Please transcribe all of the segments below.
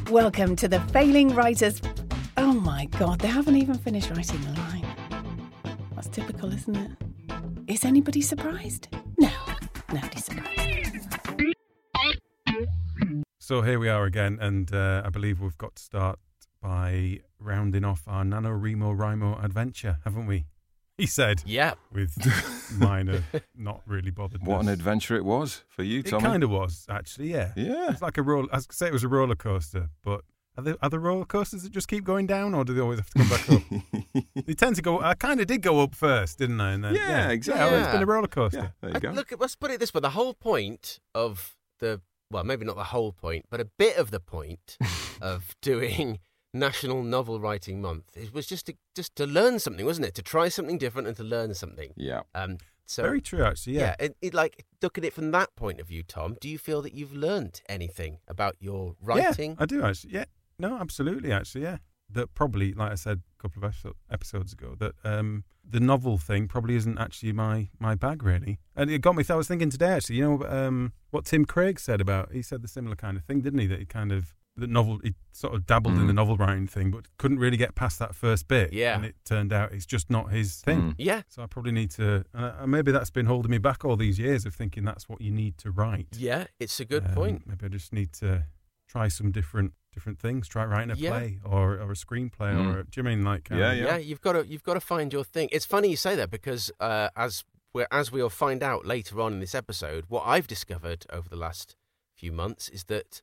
Welcome to the Failing Writers... Oh my God, they haven't even finished writing the line. That's typical, isn't it? Is anybody surprised? No, nobody's surprised. So here we are again, and I believe we've got to start by rounding off our NaNoWriMo adventure, haven't we? He said. Yeah. With minor, not really bothered. What an adventure it was for you, Tommy. It kind of was, actually, yeah. Yeah. It's like a roller. I was going to say it was a roller coaster, but are there roller coasters that just keep going down, or do they always have to come back up? They tend to go. I kind of did go up first, didn't I? And then, yeah, exactly. Yeah, it's been a roller coaster. Yeah, there you go. Look, let's put it this way: the whole point of maybe not the whole point, but a bit of the point of doing National Novel Writing Month was just to learn something, wasn't it? To try something different and to learn something. Yeah. So very true, actually. Yeah. Like look at it from that point of view, Tom. Do you feel that you've learned anything about your writing? Yeah, I do actually. Yeah. No, absolutely, actually, yeah. That probably, like I said a couple of episodes ago, that the novel thing probably isn't actually my bag, really. And it got me, I was thinking today, actually, what Tim Craig said he said the similar kind of thing, didn't he? That he sort of dabbled in the novel writing thing, but couldn't really get past that first bit. Yeah. And it turned out it's just not his thing. Yeah. So I probably need to, maybe that's been holding me back all these years of thinking that's what you need to write. Yeah, it's a good point. Maybe I just need to try some different things. Try writing a play or a screenplay or do you mean like yeah? You've got to find your thing. It's funny you say that because as we'll find out later on in this episode, what I've discovered over the last few months is that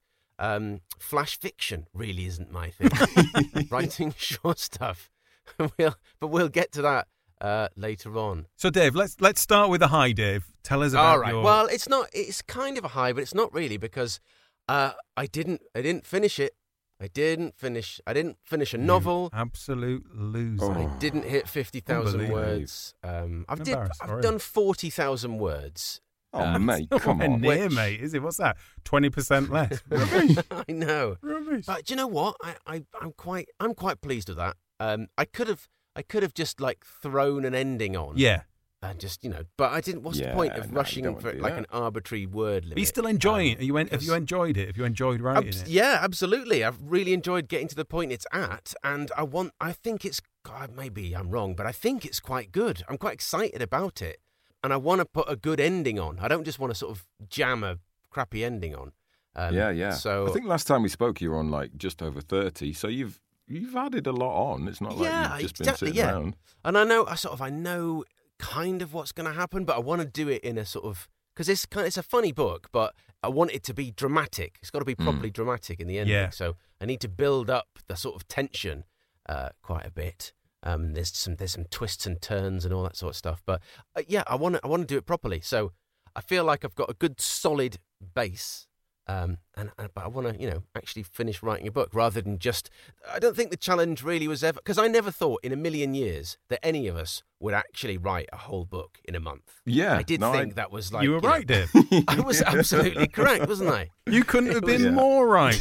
flash fiction really isn't my thing. Writing short stuff. But we'll get to that later on. So Dave, let's start with a high, Dave. Tell us about all right. Well, it's kind of a high, but it's not really because I didn't finish it. I didn't finish a novel. Absolute loser. I didn't hit 50,000 words. I've done 40,000 words. Oh, mate, come on. Near, mate, is it? What's that? 20% less. I know. Rubbish. But do you know what? I'm quite pleased with that. I could have just like thrown an ending on. Yeah. And just, but I didn't. What's the point of rushing for like an arbitrary word limit? Are you still enjoying it? Have you enjoyed it? Have you enjoyed writing it? Yeah, absolutely. I've really enjoyed getting to the point it's at, and I think it's. God, maybe I'm wrong, but I think it's quite good. I'm quite excited about it, and I want to put a good ending on. I don't just want to sort of jam a crappy ending on. Yeah. So I think last time we spoke, you were on like just over 30. So you've added a lot on. It's not like you've just been sitting around. And I know kind of what's going to happen, but I want to do it in a sort of, because it's a funny book, but I want it to be dramatic. It's got to be properly dramatic in the ending. Yeah. So I need to build up the sort of tension quite a bit. There's some twists and turns and all that sort of stuff. But I want to do it properly. So I feel like I've got a good solid base. But I want to, actually finish writing a book rather than just. I don't think the challenge really was ever, because I never thought in a million years that any of us would actually write a whole book in a month. Yeah, I did think that was like you were right, Dave. I was absolutely correct, wasn't I? You couldn't have been more right.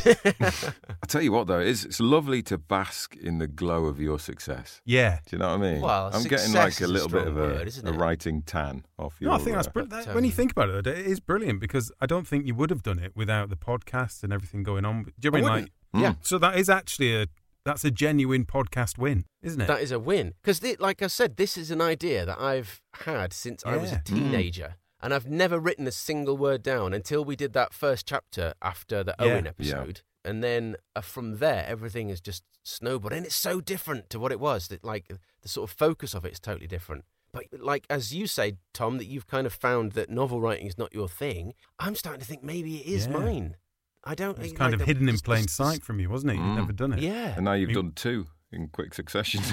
I tell you what, though, it's lovely to bask in the glow of your success. Yeah. Do you know what I mean? Well, I'm getting like a little bit of word, a writing tan off your. No, I think that's brilliant. When you think about it, it is brilliant because I don't think you would have done it without the podcast and everything going on. Do you mean like? Yeah. So that is actually that's a genuine podcast win, isn't it? That is a win because, like I said, this is an idea that I've had since I was a teenager. And I've never written a single word down until we did that first chapter after the Owen episode. Yeah. And then from there, everything has just snowballed. And it's so different to what it was. That like the sort of focus of it is totally different. But like, as you say, Tom, that you've kind of found that novel writing is not your thing. I'm starting to think maybe it is mine. I don't. It's kind of hidden in plain sight from you, wasn't it? You've never done it. Yeah. And now you've done two in quick succession.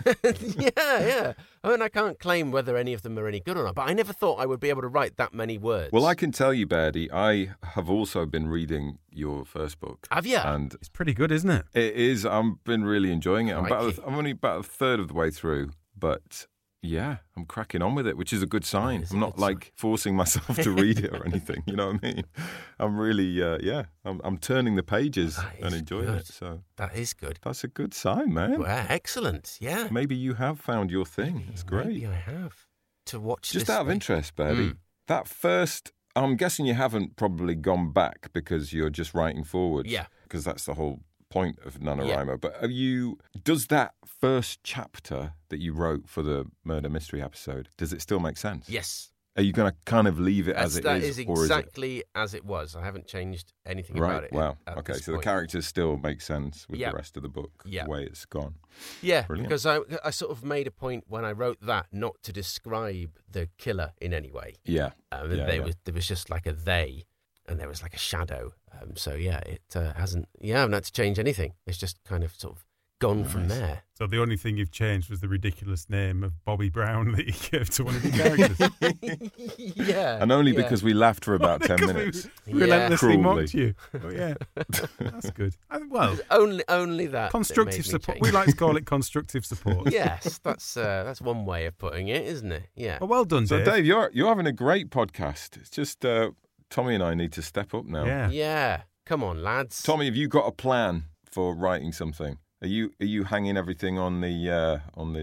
Yeah. I mean, I can't claim whether any of them are any good or not, but I never thought I would be able to write that many words. Well, I can tell you, Bairdy, I have also been reading your first book. Have you? And it's pretty good, isn't it? It is. I've been really enjoying it. I'm only about a third of the way through, but yeah, I'm cracking on with it, which is a good sign. I'm not like forcing myself to read it or anything. You know what I mean? I'm really, I'm turning the pages and enjoying it. So that is good. That's a good sign, man. Well, excellent. Yeah. Maybe you have found your thing. It's great. Maybe I have to watch. Just out of interest, Bairdy, that first. I'm guessing you haven't probably gone back because you're just writing forward. Yeah. Because that's the whole point of NaNoWriMo. But does that first chapter that you wrote for the murder mystery episode, does it still make sense? Yes. Are you going to kind of leave it as it is? That is exactly as it was. I haven't changed anything about it. Wow. Okay, so the characters still make sense with the rest of the book, the way it's gone. Yeah, Brilliant. because I sort of made a point when I wrote that not to describe the killer in any way. Yeah. There was just like a they, and there was like a shadow. It hasn't. I haven't had to change anything. It's just kind of sort of gone from there. So the only thing you've changed was the ridiculous name of Bobby Brown that you gave to one of your characters. Yeah. And only because we laughed for about 10 minutes. We relentlessly mocked you. Oh, yeah. That's good. Well, only that. Constructive support. We like to call it constructive support. Yes, that's one way of putting it, isn't it? Yeah. Well done, Dave. So, Dave, you're having a great podcast. It's just Tommy and I need to step up now. Yeah. Come on, lads. Tommy, have you got a plan for writing something? Are you hanging everything on the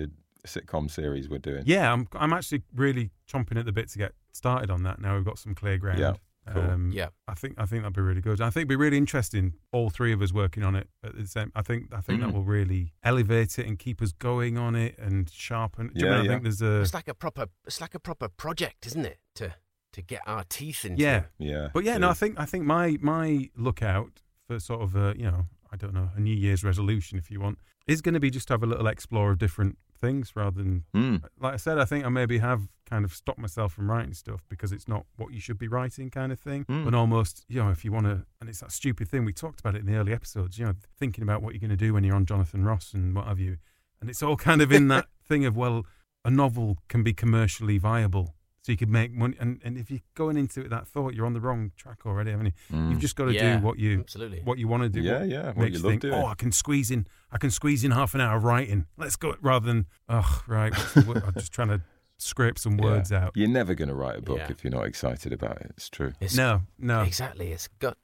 sitcom series we're doing? Yeah, I'm actually really chomping at the bit to get started on that. Now we've got some clear ground. Yeah, cool. I think that'd be really good. I think it'd be really interesting. All three of us working on it at the same. I think that will really elevate it and keep us going on it and sharpen. I think there's It's like a proper project, isn't it? To get our teeth into. Yeah. But I think my lookout for sort of I don't know, a New Year's resolution, if you want, is going to be just to have a little explore of different things rather than, like I said, I think I maybe have kind of stopped myself from writing stuff because it's not what you should be writing kind of thing. And almost, if you want to, and it's that stupid thing, we talked about it in the early episodes, thinking about what you're going to do when you're on Jonathan Ross and what have you. And it's all kind of in that thing of, well, a novel can be commercially viable. So you could make money, and if you're going into it that thought, you're on the wrong track already, haven't you? You've just got to do what you want to do. What you love doing. I can squeeze in half an hour of writing. Let's go, rather than I'm just trying to scrape some words out. You're never going to write a book if you're not excited about it. It's true. No, exactly. It's got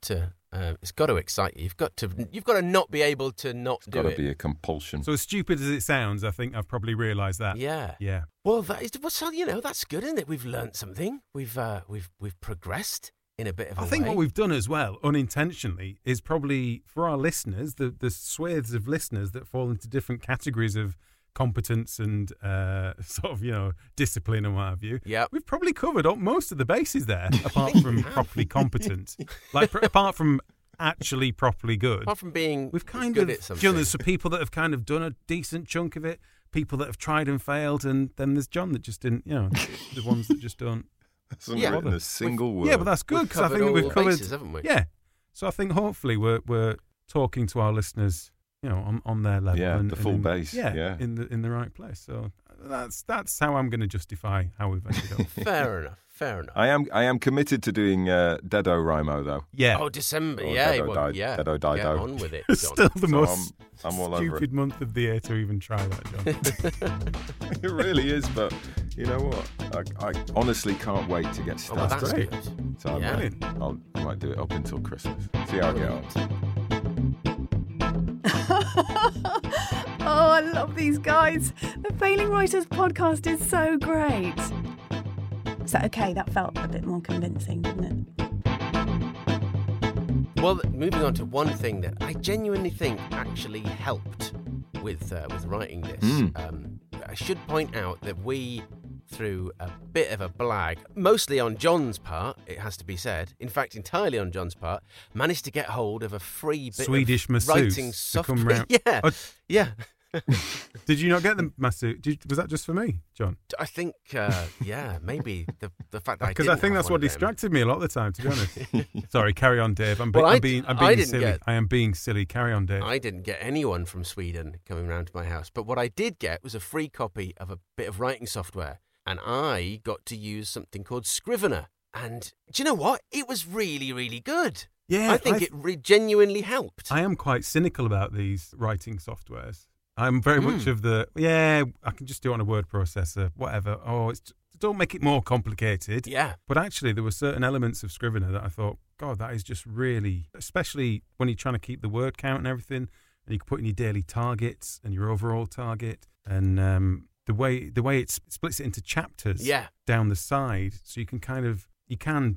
to excite you. You've got to not be able to not do it. It's got to be a compulsion. So as stupid as it sounds, I think I've probably realised that. Yeah. Well, that's good, isn't it? We've learnt something. We've progressed in a bit of a way. I think what we've done as well, unintentionally, is probably for our listeners, the swathes of listeners that fall into different categories of competence and sort of discipline and what have you. Yeah, we've probably covered most of the bases there, apart from properly competent, apart from actually properly good. Apart from being we've kind good of at something. There's some people that have kind of done a decent chunk of it, people that have tried and failed, and then there's John that just didn't. The ones that just don't. Hasn't written a single word. Yeah, but that's good because I think we've covered. Bases, haven't we? Yeah, so I think hopefully we're talking to our listeners. On their level, the full base, in the right place. So that's how I'm going to justify how we've ended up. Fair enough. I am committed to doing NaNoWriMo though. Yeah. Oh, December. Dedo Dido. Get on with it, It's John. still the most I'm all over stupid month of the year to even try that, John. It really is, but you know what? I honestly can't wait to get started. That's great. Good. So I might do it up until Christmas. See how I get on. Oh, I love these guys. The Failing Writers podcast is so great. So, okay, that felt a bit more convincing, didn't it? Well, moving on to one thing that I genuinely think actually helped with writing this. I should point out that we, through a bit of a blag, mostly on John's part, it has to be said, in fact entirely on John's part, managed to get hold of a free bit Swedish of writing software. Yeah. Did you not get the masseuse? Was that just for me, John? I think, maybe the fact that because I think that's what distracted me a lot of the time. To be honest, sorry. Carry on, Dave. I'm being silly. I am being silly. Carry on, Dave. I didn't get anyone from Sweden coming round to my house, but what I did get was a free copy of a bit of writing software, and I got to use something called Scrivener. And do you know what? It was really, really good. Yeah, I think it genuinely helped. I am quite cynical about these writing softwares. I'm very much of I can just do it on a word processor, whatever. Don't make it more complicated. Yeah. But actually, there were certain elements of Scrivener that I thought, God, that is just really, especially when you're trying to keep the word count and everything, and you can put in your daily targets and your overall target, and the way it splits it into chapters down the side, so you can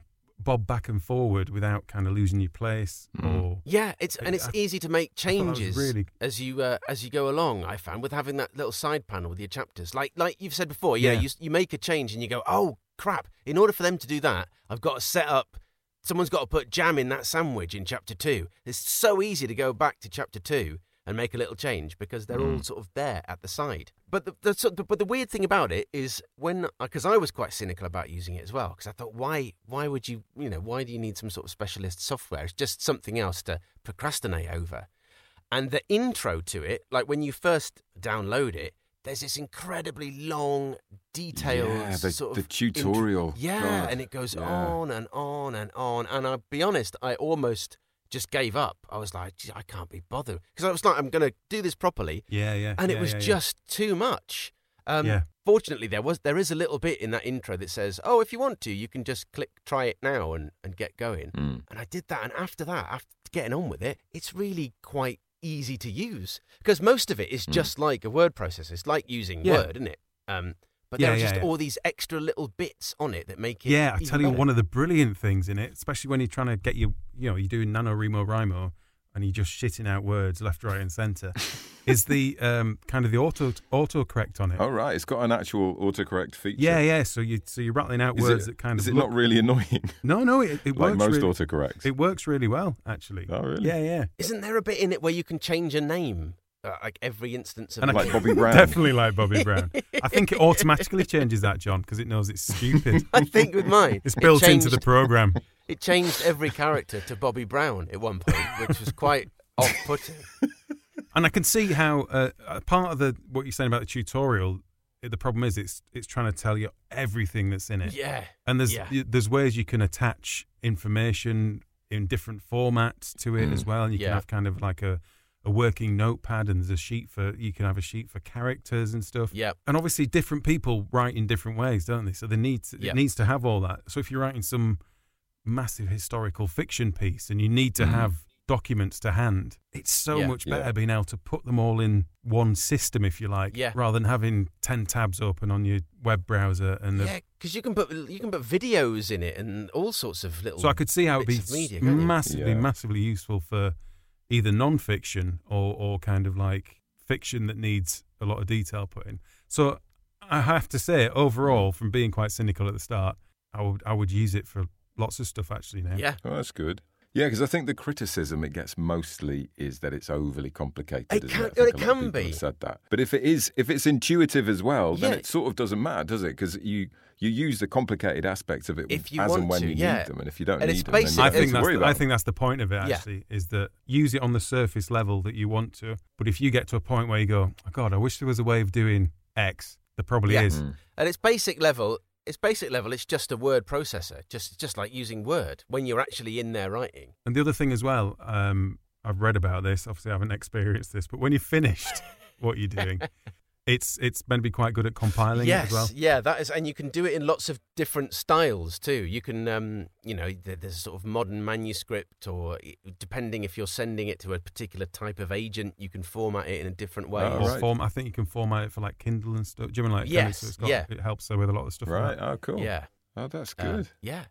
bob back and forward without kind of losing your place. Or it's easy to make changes really... as you go along. I found with having that little side panel with your chapters, like you've said before, you make a change and you go, oh crap! In order for them to do that, I've got to set up. Someone's got to put jam in that sandwich in chapter 2. It's so easy to go back to chapter 2 and make a little change because they're all sort of there at the side. But the weird thing about it is because I was quite cynical about using it as well, because I thought, why would you, why do you need some sort of specialist software? It's just something else to procrastinate over. And the intro to it, like when you first download it, there's this incredibly long, detailed the tutorial. And it goes on and on and on. And I'll be honest, I almost just gave up. I was like, I can't be bothered. Because I was like, I'm going to do this properly. And it was just too much. Fortunately, there is a little bit in that intro that says, oh, if you want to, you can just click try it now and get going. And I did that. And after that, after getting on with it, it's really quite easy to use, because most of it is just like a word processor. It's like using Word, isn't it? But there are just all these extra little bits on it that make it I tell you, one of the brilliant things in it, especially when you're trying to get you're doing NaNoWriMo and you're just shitting out words left, right and centre, is the kind of the autocorrect on it. Oh, right. It's got an actual autocorrect feature. Yeah. So you're rattling out words that kind of... Is it not really annoying? No, it works. Like most autocorrects? It works really well, actually. Oh, really? Yeah. Isn't there a bit in it where you can change a name? Like every instance of... Like Bobby Brown? Definitely like Bobby Brown. I think it automatically changes that, John, because it knows it's stupid. I think with mine... It's built into the programme. It changed every character to Bobby Brown at one point, which was quite off-putting. And I can see how part of what you're saying about the tutorial, the problem is it's trying to tell you everything that's in it. Yeah. And there's ways you can attach information in different formats to it as well. And you can have kind of like a working notepad, and there's you can have a sheet for characters and stuff. Yeah. And obviously different people write in different ways, don't they? So it needs to have all that. So if you're writing some massive historical fiction piece and you need to have documents to hand, it's so much better being able to put them all in one system, if you like, rather than having 10 tabs open on your web browser. And because you can put videos in it and all sorts of little... So I could see how it would be massively useful for either non-fiction or kind of like fiction that needs a lot of detail put in. So I have to say, overall, from being quite cynical at the start, I would use it for lots of stuff actually now. Yeah. Oh, that's good. Yeah, because I think the criticism it gets mostly is that it's overly complicated. It can be. Said that, but if it's intuitive as well, then it sort of doesn't matter, does it? Because you use the complicated aspects of it as and when you need them, and if you don't need them, then you don't have to worry about them. I think that's the point of it. Actually, is that use it on the surface level that you want to. But if you get to a point where you go, oh God, I wish there was a way of doing X, there probably is. At its basic level. It's just a word processor, just like using Word when you're actually in there writing. And the other thing as well, I've read about this. Obviously, I haven't experienced this, but when you've finished what you're doing, it's meant to be quite good at compiling it as well. Yeah, that is, and you can do it in lots of different styles too. You can, there's a sort of modern manuscript, or depending if you're sending it to a particular type of agent, you can format it in a different way. I think you can format it for like Kindle and stuff. Do you mean like it helps with a lot of stuff. Right. Like that. Oh, cool. Yeah. Oh, that's good.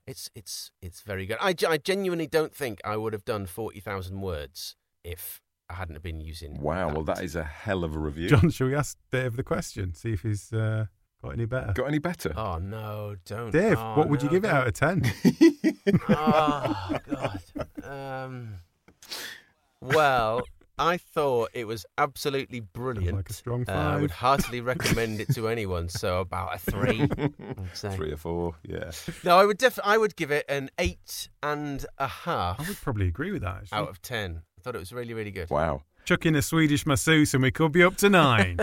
It's very good. I genuinely don't think I would have done 40,000 words if I hadn't have been using. Wow, well, that is a hell of a review. John, shall we ask Dave the question? See if he's got any better. Got any better? Oh no, don't. Dave, what would you give it out of 10? Oh God. Well, I thought it was absolutely brilliant. Like a strong 5. I would heartily recommend it to anyone. So about a 3. I'd say. 3 or 4, yeah. No, I would give it an 8.5. I would probably agree with that. Actually. Out of 10. I thought it was really, really good. Wow. Chuck in a Swedish masseuse and we could be up to 9.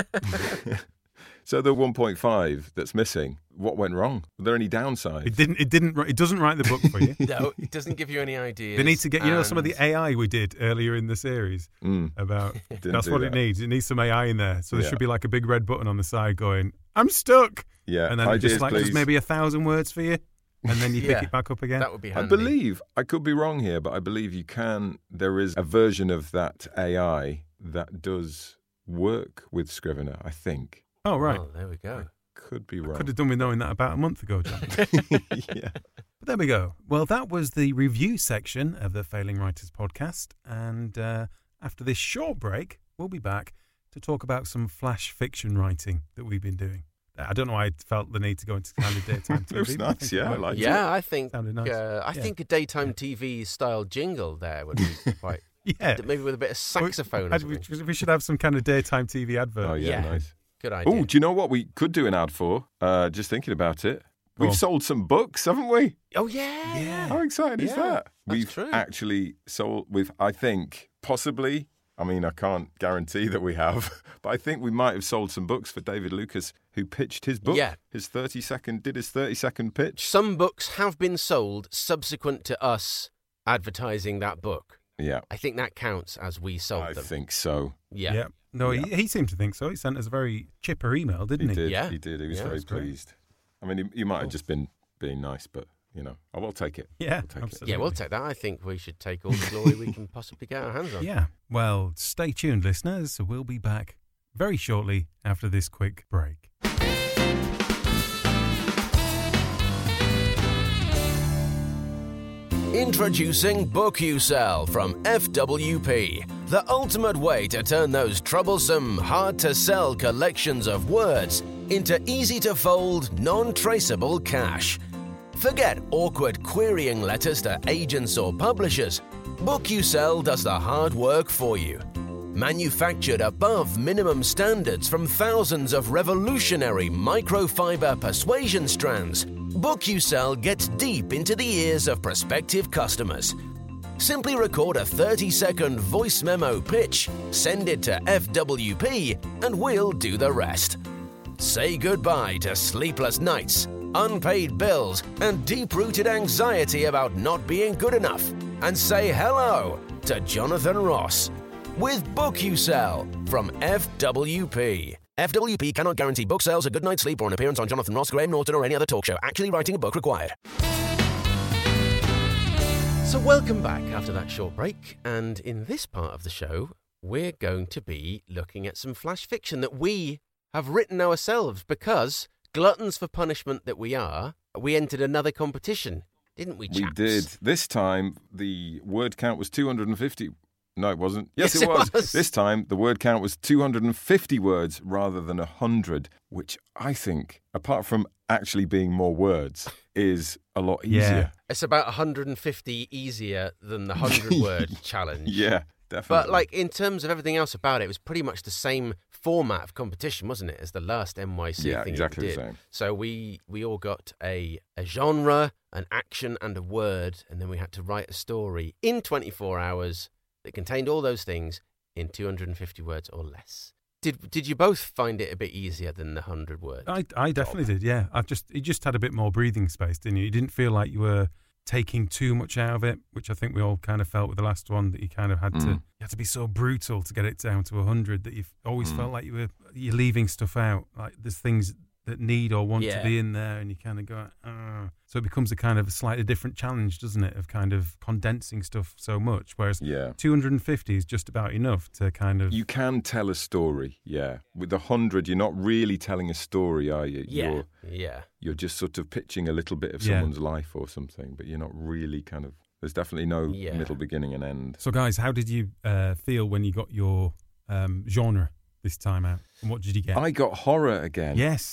So the 1.5 that's missing, what went wrong? Were there any downsides? It doesn't write the book for you. No, it doesn't give you any ideas. They need to get, some of the AI we did earlier in the series about, that's what it needs. It needs some AI in there. So there should be like a big red button on the side going, I'm stuck. Yeah. And then ideas, just maybe 1,000 words for you. And then you pick it back up again. That would be handy. I could be wrong here, but I believe there is a version of that AI that does work with Scrivener, I think. Oh, right. Oh, there we go. I could be wrong. Could have done with knowing that about a month ago, John. Yeah. But there we go. Well, that was the review section of the Failing Writers podcast. And after this short break, we'll be back to talk about some flash fiction writing that we've been doing. I don't know why I felt the need to go into kind of daytime TV. It was nice, yeah. I liked it. I think nice. I think a daytime TV style jingle there would be quite... Maybe with a bit of saxophone. We should have some kind of daytime TV advert. Oh, yeah, nice. Good idea. Oh, do you know what we could do an ad for? Just thinking about it. We've sold some books, haven't we? Oh, yeah. How exciting is that? We've true. actually sold with, I think, possibly, I mean, I can't guarantee that we have, but I think we might have sold some books for David Lucas, who pitched his book. Yeah. Did his 30-second pitch. Some books have been sold subsequent to us advertising that book. Yeah. I think that counts as we sold them. I think so. Yeah. No, he seemed to think so. He sent us a very chipper email, didn't he? Yeah. He did. He was very pleased. I mean, he might have just been being nice, but, I will take it. Yeah, absolutely. Yeah, we'll take that. I think we should take all the glory we can possibly get our hands on. Yeah. Well, stay tuned, listeners. We'll be back very shortly after this quick break. Introducing Book You Sell from FWP, the ultimate way to turn those troublesome, hard-to-sell collections of words into easy-to-fold, non-traceable cash. Forget awkward querying letters to agents or publishers. Book You Sell does the hard work for you. Manufactured above minimum standards from thousands of revolutionary microfiber persuasion strands, Book You Sell gets deep into the ears of prospective customers. Simply record a 30-second voice memo pitch, send it to FWP, and we'll do the rest. Say goodbye to sleepless nights, unpaid bills, and deep-rooted anxiety about not being good enough, and say hello to Jonathan Ross with Book You Sell from FWP. FWP cannot guarantee book sales, a good night's sleep, or an appearance on Jonathan Ross, Graham Norton, or any other talk show. Actually writing a book required. So welcome back after that short break, and in this part of the show, we're going to be looking at some flash fiction that we have written ourselves because, gluttons for punishment that we are, we entered another competition, didn't we, chaps? We did. This time, the word count was 250. No, it wasn't. Yes, it was. This time, the word count was 250 words rather than 100, which I think, apart from actually being more words, is a lot easier. Yeah. It's about 150 easier than the 100-word challenge. Yeah, definitely. But, in terms of everything else about it, it was pretty much the same format of competition, wasn't it, as the last NYC thing exactly we did. The same. So we all got a genre, an action, and a word, and then we had to write a story in 24 hours that contained all those things in 250 words or less. Did you both find it a bit easier than the 100 words? I definitely did, yeah. You just had a bit more breathing space, didn't you? You didn't feel like you were taking too much out of it, which I think we all kind of felt with the last one, that you kind of had to be so brutal to get it down to 100 that you always felt like you're leaving stuff out. Like there's things that need or want to be in there, and you kind of go, so it becomes a kind of a slightly different challenge, doesn't it, of kind of condensing stuff so much, whereas 250 is just about enough to kind of... You can tell a story, With 100, you're not really telling a story, are you? You're just sort of pitching a little bit of someone's life or something, but you're not really kind of... There's definitely no middle, beginning and end. So guys, how did you feel when you got your genre this time out? And what did you get? I got horror again. Yes.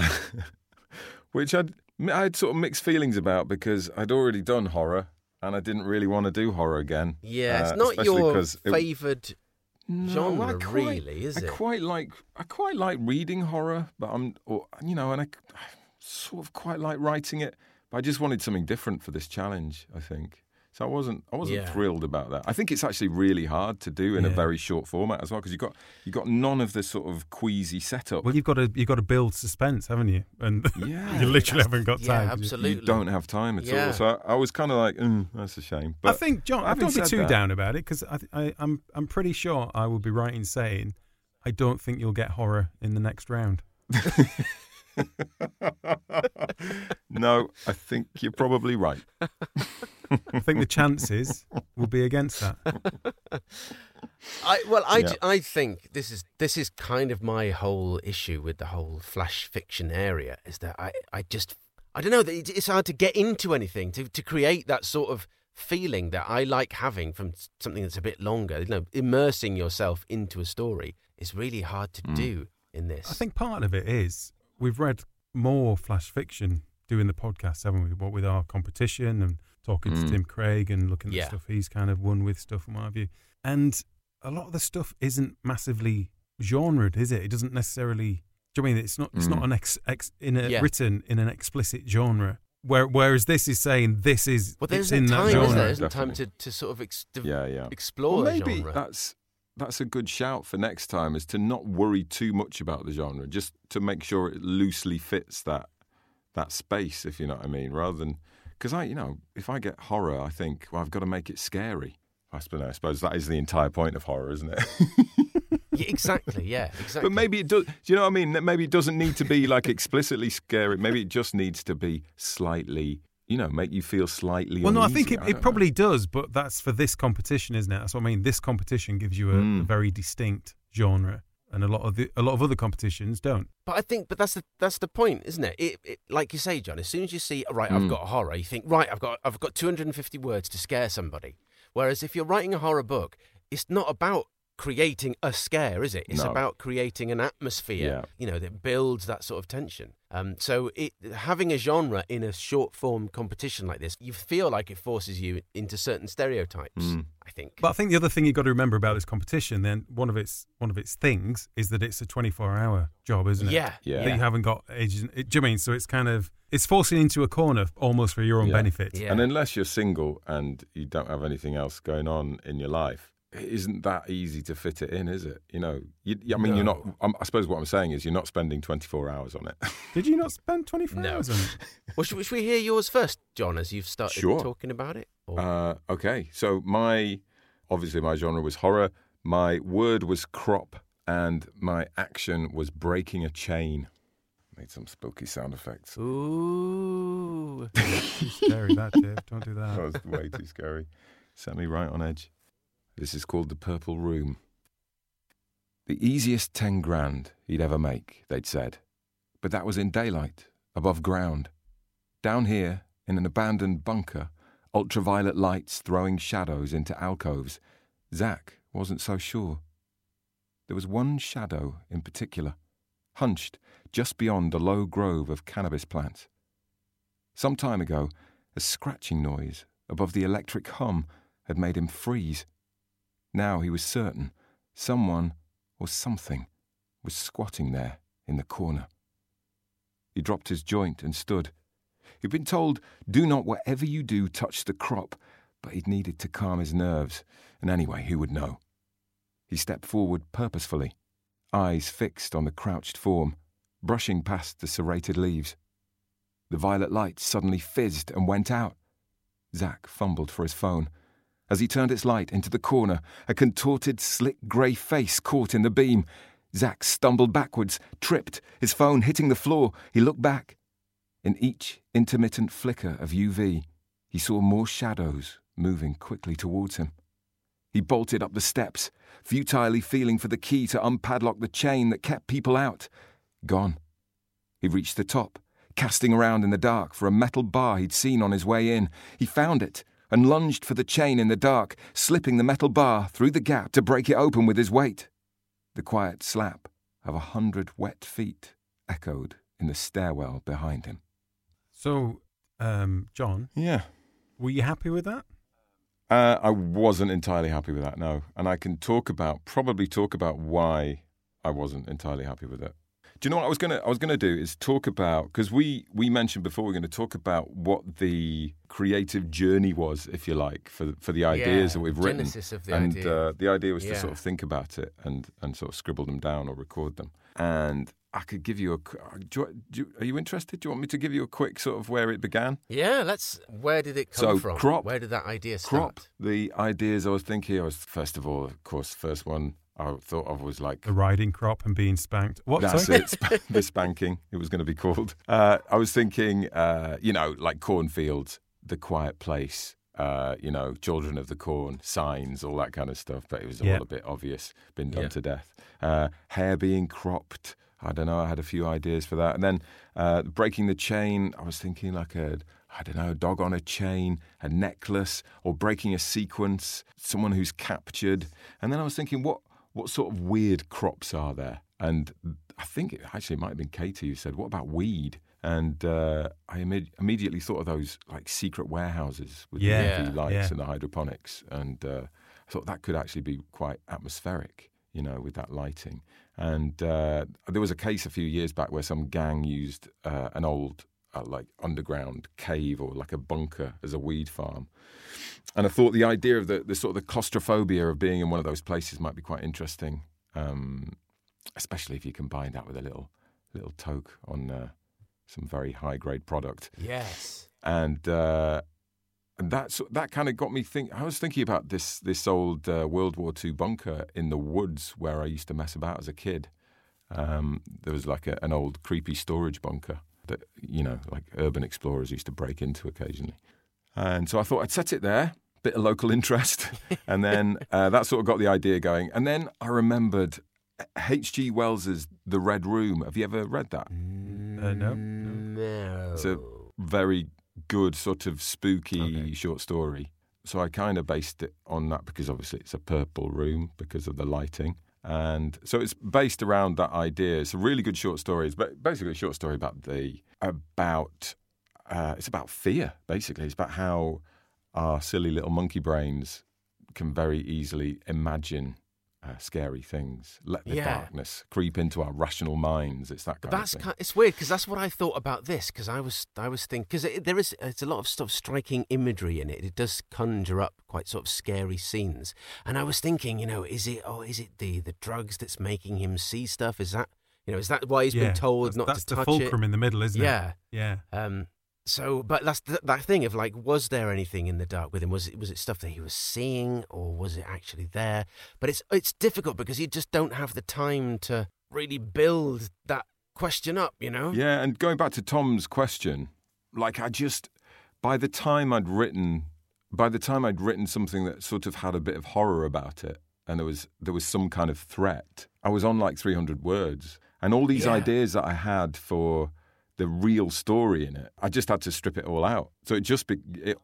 Which I had sort of mixed feelings about because I'd already done horror and I didn't really want to do horror again. Yeah, it's not your favoured genre, really, is it? I quite like reading horror, but and I sort of quite like writing it. But I just wanted something different for this challenge, I think. So I wasn't thrilled about that. I think it's actually really hard to do in a very short format as well, because you got none of the sort of queasy setup. Well, you've got to build suspense, haven't you? And you literally haven't got time. Yeah, absolutely. You don't have time at all. So I was kind of like, that's a shame. But I think, John, don't be too down about it, because I'm pretty sure I will be right in saying I don't think you'll get horror in the next round. No, I think you're probably right. I think the chances will be against that. I think this is kind of my whole issue with the whole flash fiction area, is that I don't know, it's hard to get into anything, to create that sort of feeling that I like having from something that's a bit longer. You know, immersing yourself into a story is really hard to do in this. I think part of it is we've read more flash fiction doing the podcast, haven't we? What with our competition and talking to Tim Craig and looking at stuff he's kind of won with stuff and what have you. And a lot of the stuff isn't massively genred, is it? It doesn't necessarily. Do you mean it's not? It's not written in an explicit genre. Whereas this is saying this is. Well, there's in time, that genre. There isn't time to sort of explore. Well, maybe genre. that's a good shout for next time, is to not worry too much about the genre, just to make sure it loosely fits that space, if you know what I mean, rather than. Because if I get horror, I think, well, I've got to make it scary. I suppose that is the entire point of horror, isn't it? Yeah, exactly. But maybe it does. Do you know what I mean? Maybe it doesn't need to be like explicitly scary. Maybe it just needs to be slightly, make you feel slightly. Well, uneasy. no, I think it probably does, but that's for this competition, isn't it? That's what I mean. This competition gives you a very distinct genre. And a lot of other competitions don't. But that's the point, isn't it? It like you say, John. As soon as you see, right, I've got a horror, you think, right, I've got 250 words to scare somebody. Whereas if you're writing a horror book, it's not about creating a scare, is it? It's about creating an atmosphere, that builds that sort of tension. So having a genre in a short form competition like this, you feel like it forces you into certain stereotypes, I think. But I think the other thing you've got to remember about this competition, then one of its things is that it's a 24-hour job, isn't it? Yeah. That you haven't got ages. Do you mean? So it's kind of it's forcing you into a corner almost for your own benefit. Yeah. And unless you're single and you don't have anything else going on in your life, it isn't that easy to fit it in, is it? You're not. I suppose what I'm saying is you're not spending 24 hours on it. Did you not spend 24 hours on it? Well, should we hear yours first, John, as you've started talking about it? Okay. So obviously my genre was horror. My word was crop, and my action was breaking a chain. Made some spooky sound effects. Ooh, too scary that, Dave. Don't do that. That was way too scary. Set me right on edge. This is called The Purple Room. The easiest 10 grand he'd ever make, they'd said. But that was in daylight, above ground. Down here, in an abandoned bunker, ultraviolet lights throwing shadows into alcoves, Zach wasn't so sure. There was one shadow in particular, hunched just beyond a low grove of cannabis plants. Some time ago, a scratching noise above the electric hum had made him freeze. Now he was certain someone or something was squatting there in the corner. He dropped his joint and stood. He'd been told, do not whatever you do touch the crop, but he'd needed to calm his nerves, and anyway, who would know? He stepped forward purposefully, eyes fixed on the crouched form, brushing past the serrated leaves. The violet light suddenly fizzed and went out. Zach fumbled for his phone. As he turned its light into the corner, a contorted, slick grey face caught in the beam. Zach stumbled backwards, tripped, his phone hitting the floor. He looked back. In each intermittent flicker of UV, he saw more shadows moving quickly towards him. He bolted up the steps, futilely feeling for the key to unpadlock the chain that kept people out. Gone. He reached the top, casting around in the dark for a metal bar he'd seen on his way in. He found it and lunged for the chain in the dark, slipping the metal bar through the gap to break it open with his weight. The quiet slap of 100 wet feet echoed in the stairwell behind him. So, John? Yeah? Were you happy with that? I wasn't entirely happy with that, no. And I can probably talk about why I wasn't entirely happy with it. Do you know what I was gonna do is talk about, because we mentioned before we're going to talk about what the creative journey was, if you like, for the ideas that we've written. Genesis of the idea. And the idea was to sort of think about it and sort of scribble them down or record them. And I could give you are you interested? Do you want me to give you a quick sort of where it began? Yeah, where did it come from? Crop. Where did that idea start? Crop. The ideas I was thinking, first of all, of course, first one I thought of was like the riding crop and being spanked. What? That's sorry? it. The spanking. It was going to be called. I was thinking, like cornfields, The Quiet Place, Children of the Corn, Signs, all that kind of stuff. But it was all a bit obvious, been done to death. Hair being cropped. I don't know, I had a few ideas for that. And then breaking the chain, I was thinking like a dog on a chain, a necklace, or breaking a sequence, someone who's captured. And then I was thinking, what sort of weird crops are there? And I think it might have been Katie who said, what about weed? And I immediately thought of those like secret warehouses with the UV lights and the hydroponics. And I thought that could actually be quite atmospheric, with that lighting. And there was a case a few years back where some gang used an old like underground cave or like a bunker as a weed farm. And I thought the idea of the sort of the claustrophobia of being in one of those places might be quite interesting, especially if you combine that with a little toke on some very high-grade product. Yes. And that kind of got me thinking. I was thinking about this old World War II bunker in the woods where I used to mess about as a kid. There was like an old creepy storage bunker that, like urban explorers used to break into occasionally. And so I thought I'd set it there, bit of local interest. And then that sort of got the idea going. And then I remembered H.G. Wells's The Red Room. Have you ever read that? No. It's a very good sort of spooky short story. So I kind of based it on that because obviously it's a purple room because of the lighting. And so it's based around that idea. It's a really good short story. It's basically a short story it's about fear, basically. It's about how our silly little monkey brains can very easily imagine scary things. Let the darkness creep into our rational minds. It's that kind of thing. It's weird because that's what I thought about this. Because I was thinking because it's a lot of sort of striking imagery in it. It does conjure up quite sort of scary scenes. And I was thinking, is it the drugs that's making him see stuff? Is that why he's been told not to touch it? That's the fulcrum in the middle, isn't it? Yeah. So, but that's that thing of like, was there anything in the dark with him? Was it stuff that he was seeing, or was it actually there? But it's difficult because you just don't have the time to really build that question up, Yeah, and going back to Tom's question, like by the time I'd written something that sort of had a bit of horror about it, and there was some kind of threat, I was on like 300 words, and all these ideas that I had for the real story in it, I just had to strip it all out. So it just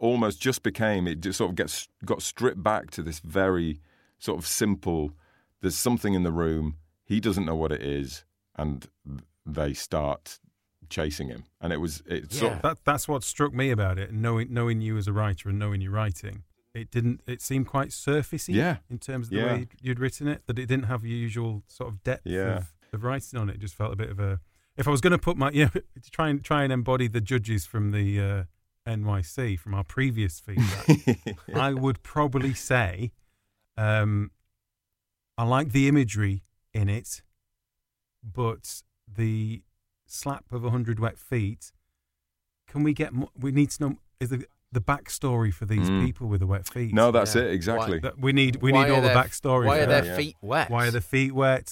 sort of got stripped back to this very sort of simple, there's something in the room, he doesn't know what it is, and they start chasing him. And that's what struck me about it, knowing you as a writer and knowing your writing. It seemed quite surfacey in terms of the way you'd written it, that it didn't have the usual sort of depth of writing on it. It just felt a bit of a... If I was going to put to try and embody the judges from the NYC from our previous feedback, I would probably say I like the imagery in it, but the slap of 100 wet feet. Can we get more? We need to know the backstory for these people with the wet feet. No, that's it exactly. We need all the backstory. Why are their feet wet? Why are the feet wet?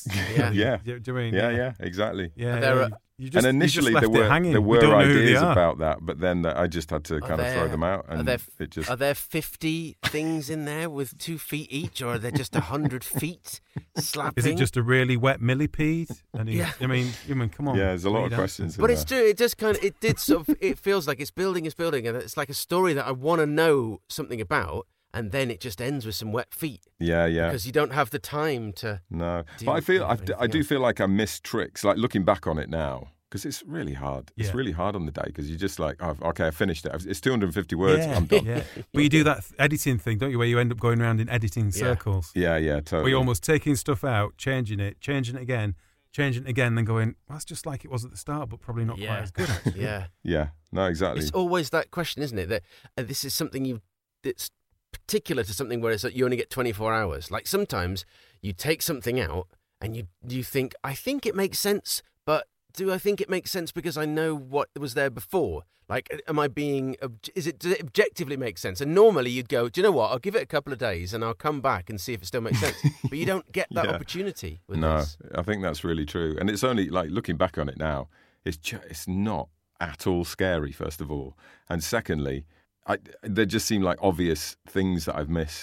Exactly. Yeah. And initially there were ideas about that, but then I just had to kind of throw them out. And are there 50 things in there with 2 feet each, or are there just 100 feet slapping? Is it just a really wet millipede? And I mean, come on. Yeah, there's a lot of questions. But it's true. It just it feels like it's building, and it's like a story that I want to know something about. And then it just ends with some wet feet. Yeah. Because you don't have the time to... No. But I do feel like I missed tricks, like looking back on it now, because it's really hard. Yeah. It's really hard on the day, because you're just like, I finished it. It's 250 words, I'm done. Yeah. But you do that editing thing, don't you, where you end up going around in editing circles. Yeah, totally. Where you're almost taking stuff out, changing it again, then going, well, that's just like it was at the start, but probably not quite as good, actually. Yeah, no, exactly. It's always that question, isn't it? That this is something that's particular to something where it's like you only get 24 hours. Like sometimes you take something out and you think, I think it makes sense, but do I think it makes sense because I know what was there before? Like, does it objectively make sense? And normally you'd go, do you know what? I'll give it a couple of days and I'll come back and see if it still makes sense. But you don't get that opportunity with this. No, I think that's really true. And it's only like looking back on it now, it's not at all scary, first of all. And secondly, there just seem like obvious things that I've missed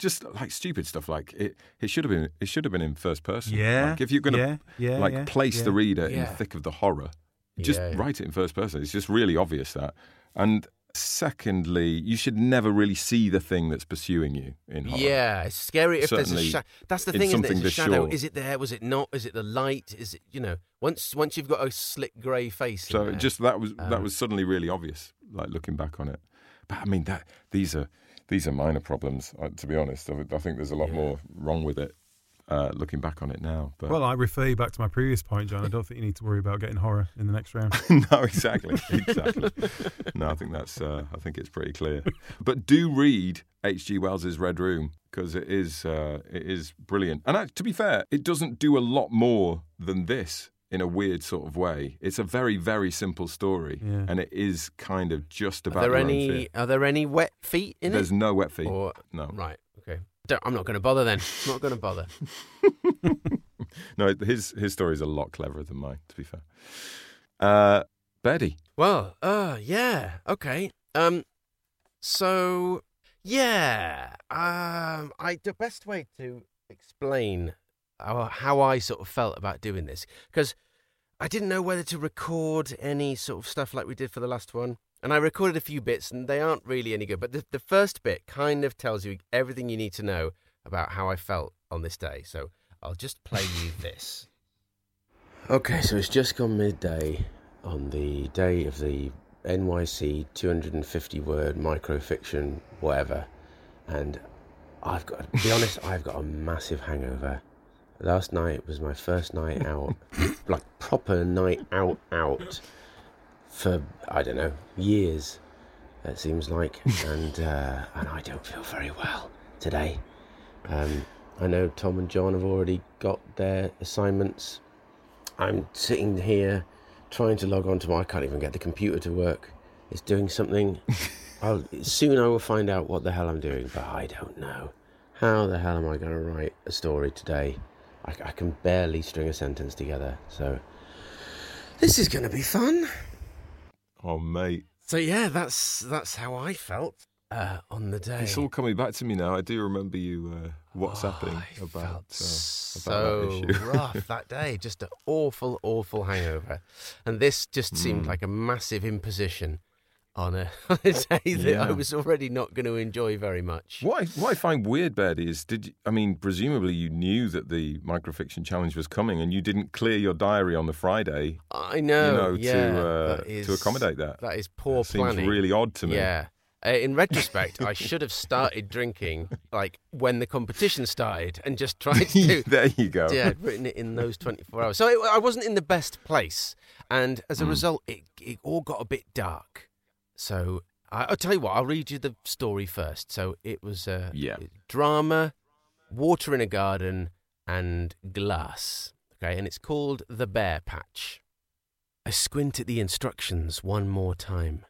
just like stupid stuff like it should have been in first person. Yeah. Like if you're going to place the reader in the thick of the horror, just write it in first person. It's just really obvious that. And secondly, you should never really see the thing that's pursuing you in horror. Yeah, it's scary if there's a shadow. That's the thing, isn't it? It's a shadow. Sure. Is it there? Was it not? Is it the light? Is it, once you've got a slick grey face. So that was suddenly really obvious, like looking back on it. But I mean, these are minor problems, to be honest. I think there's a lot more wrong with it. Looking back on it now. But. Well, I refer you back to my previous point, John. I don't think you need to worry about getting horror in the next round. No, exactly. No, I think it's pretty clear. But do read H.G. Wells's Red Room, because it is brilliant. And to be fair, it doesn't do a lot more than this in a weird sort of way. It's a very, very simple story, and it is kind of just about your own fear. Are there any wet feet in it? There's no wet feet. No. Right, okay. I'm not going to bother then. I'm not going to bother. No, his story is a lot cleverer than mine, to be fair. Betty. Well, yeah, okay. So, yeah, the best way to explain how I sort of felt about doing this, because I didn't know whether to record any sort of stuff like we did for the last one. And I recorded a few bits, and they aren't really any good. But the first bit kind of tells you everything you need to know about how I felt on this day. So I'll just play you this. Okay, so it's just gone midday on the day of the NYC 250-word microfiction, whatever. And I've got to be honest, I've got a massive hangover. Last night was my first night out, like proper night out. For, I don't know, years, it seems like, and I don't feel very well today. I know Tom and John have already got their assignments. I'm sitting here trying to log on to I can't even get the computer to work. It's doing something. Soon I will find out what the hell I'm doing, but I don't know. How the hell am I going to write a story today? I can barely string a sentence together, so this is going to be fun. Oh, mate. So, yeah, that's how I felt on the day. It's all coming back to me now. I do remember you WhatsApping about that issue. Rough that day. Just an awful, awful hangover. And this just seemed like a massive imposition on a day that I was already not going to enjoy very much. What I find weird, Betty, is presumably you knew that the microfiction challenge was coming, and you didn't clear your diary on the Friday. I know, to accommodate that. That is poor planning. Seems really odd to me. Yeah. In retrospect, I should have started drinking like when the competition started and just tried to. There you go. Yeah, I'd written it in those 24 hours. So I wasn't in the best place, and as a result, it all got a bit dark. So I'll tell you what, I'll read you the story first. So it was drama, water in a garden, and glass. Okay, and it's called The Bear Patch. I squint at the instructions one more time.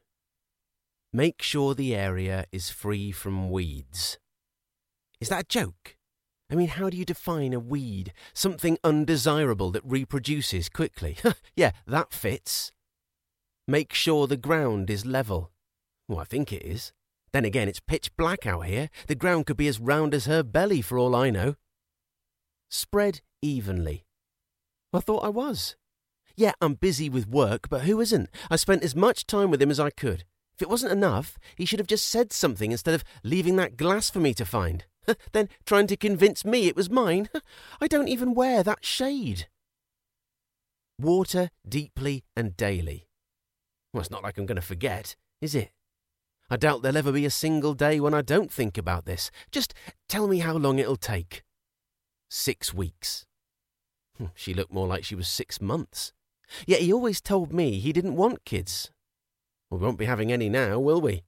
Make sure the area is free from weeds. Is that a joke? I mean, how do you define a weed? Something undesirable that reproduces quickly. Yeah, that fits. Make sure the ground is level. Well, I think it is. Then again, it's pitch black out here. The ground could be as round as her belly for all I know. Spread evenly. I thought I was. Yeah, I'm busy with work, but who isn't? I spent as much time with him as I could. If it wasn't enough, he should have just said something instead of leaving that glass for me to find. Then trying to convince me it was mine. I don't even wear that shade. Water deeply and daily. Well, it's not like I'm going to forget, is it? I doubt there'll ever be a single day when I don't think about this. Just tell me how long it'll take. 6 weeks. She looked more like she was 6 months. Yet he always told me he didn't want kids. We won't be having any now, will we?